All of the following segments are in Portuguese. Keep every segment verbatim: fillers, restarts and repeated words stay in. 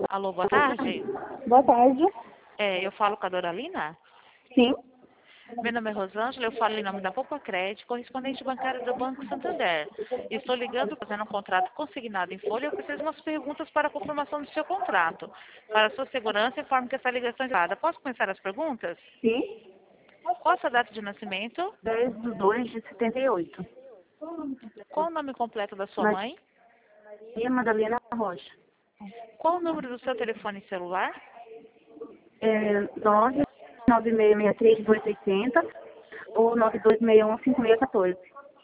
Alô, boa tarde. Boa tarde. É, eu falo com a Doralina. Sim. Meu nome é Rosângela, eu falo em nome da Poupa Crédito, correspondente bancária do Banco Santander. Estou ligando fazendo um contrato consignado em folha. Eu preciso de umas perguntas para a confirmação do seu contrato. Para a sua segurança, informe que essa ligação é gravada. Posso começar as perguntas? Sim. Qual a sua data de nascimento? dez de dois de setenta e oito. Qual o nome completo da sua Maria mãe? Madalena Rocha. Qual o número do seu telefone celular? É nove nove seis seis três dois seis zero zero ou nove dois seis um cinco seis um quatro.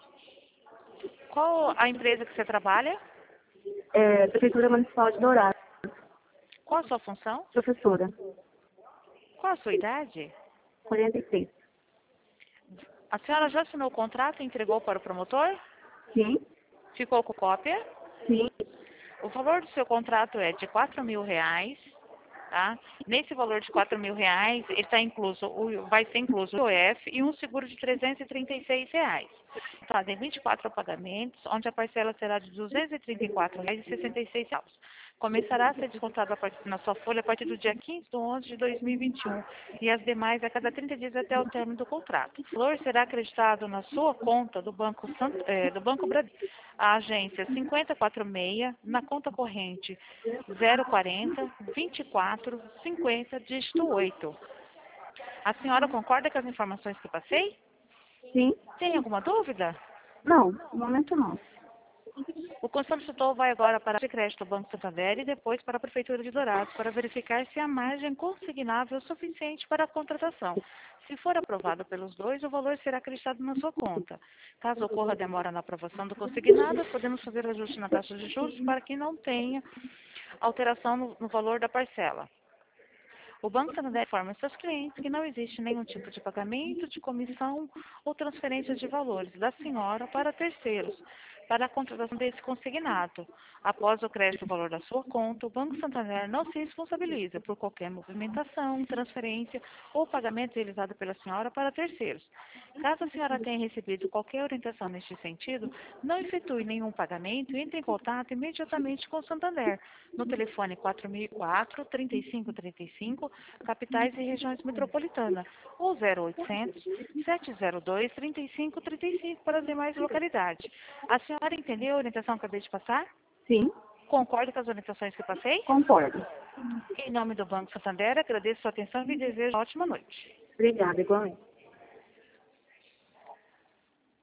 Qual a empresa que você trabalha? É, Prefeitura Municipal de Dourados. Qual a sua função? Professora. Qual a sua idade? quarenta e seis. A senhora já assinou o contrato e entregou para o promotor? Sim. Ficou com cópia? Sim. O valor do seu contrato é de quatro mil reais, tá? Nesse valor de quatro mil reais, ele tá incluso, o- vai ser incluso o I O F e um seguro de trezentos e trinta e seis reais. Fazem vinte e quatro pagamentos, onde a parcela será de duzentos e trinta e quatro reais e sessenta e seis centavos. Começará a ser descontado a partir, na sua folha a partir do dia quinze de onze de dois mil e vinte e um e as demais a cada trinta dias até o término do contrato. O valor será acreditado na sua conta do Banco, Sant, eh, do Banco Bradesco. A agência cinquenta e quatro seis, na conta corrente zero quarenta, vinte e quatro, cinquenta, dígito oito. A senhora concorda com as informações que passei? Sim. Tem alguma dúvida? Não, no momento não. O consultor vai agora para o crédito do Banco Santander e depois para a Prefeitura de Dourados para verificar se a margem consignável é suficiente para a contratação. Se for aprovado pelos dois, o valor será acreditado na sua conta. Caso ocorra demora na aprovação do consignado, podemos fazer ajuste na taxa de juros para que não tenha alteração no, no valor da parcela. O Banco Santander informa seus clientes que não existe nenhum tipo de pagamento, de comissão ou transferência de valores da senhora para terceiros, para a contratação desse consignado. Após o crédito do valor da sua conta, o Banco Santander não se responsabiliza por qualquer movimentação, transferência ou pagamento realizado pela senhora para terceiros. Caso a senhora tenha recebido qualquer orientação neste sentido, não efetue nenhum pagamento e entre em contato imediatamente com o Santander, no telefone quatro mil e quatro, trinta e cinco trinta e cinco, capitais e regiões metropolitanas, ou zero oitocentos, sete zero dois, trinta e cinco trinta e cinco para as demais localidades. A senhora entendeu a orientação que acabei de passar? Sim. Concorda com as orientações que passei? Concordo. Em nome do Banco Santander, agradeço a sua atenção e lhe desejo uma ótima noite. Obrigada, igualmente.